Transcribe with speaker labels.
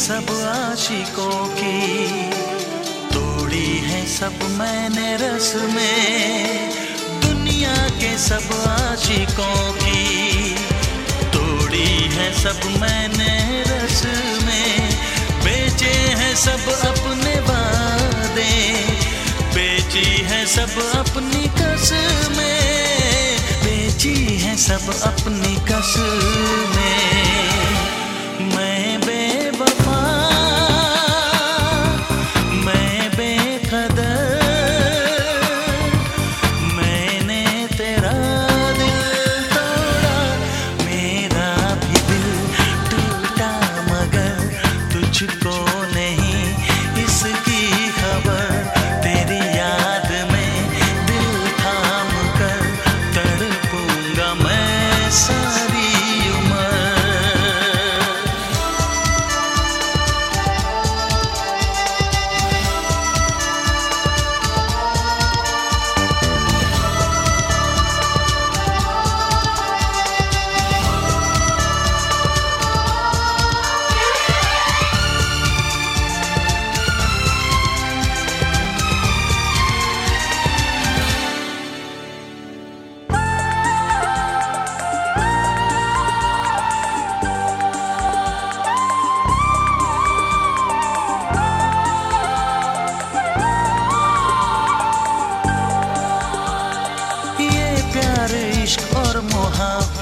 Speaker 1: सब आशिकों की, तोड़ी है सब मैंने रस्में दुनिया के सब आशिकों की, तोड़ी है सब मैंने रस्में, बेचे हैं सब अपने वादे, बेची है सब अपनी कसमें, बेची है सब अपनी कसमें। मैं बेवफा, मैं बेकदर, मैंने तेरा दिल तोड़ा, मेरा भी दिल टूटा, मगर तुझको नहीं इसकी खबर। तेरी याद में दिल थाम कर तड़पूंगा मैं सारी उम्र। इश्क और मोहब्बत